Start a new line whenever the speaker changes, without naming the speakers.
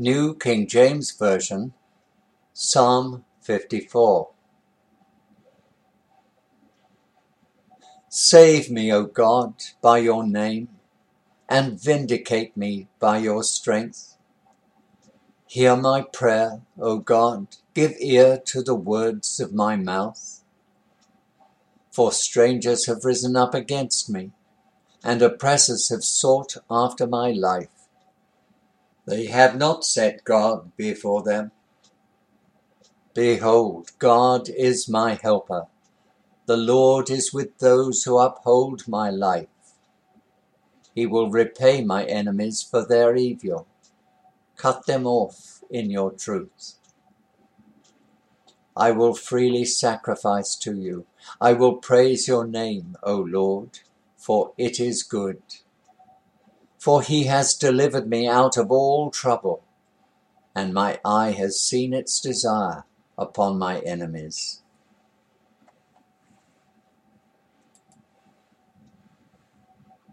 New King James Version, Psalm 54. Save me, O God, by your name, and vindicate me by your strength. Hear my prayer, O God, give ear to the words of my mouth. For strangers have risen up against me, and oppressors have sought after my life. They have not set God before them. Behold, God is my helper. The Lord is with those who uphold my life. He will repay my enemies for their evil. Cut them off in your truth. I will freely sacrifice to you. I will praise your name, O Lord, for it is good. For he has delivered me out of all trouble, and my eye has seen its desire upon my enemies.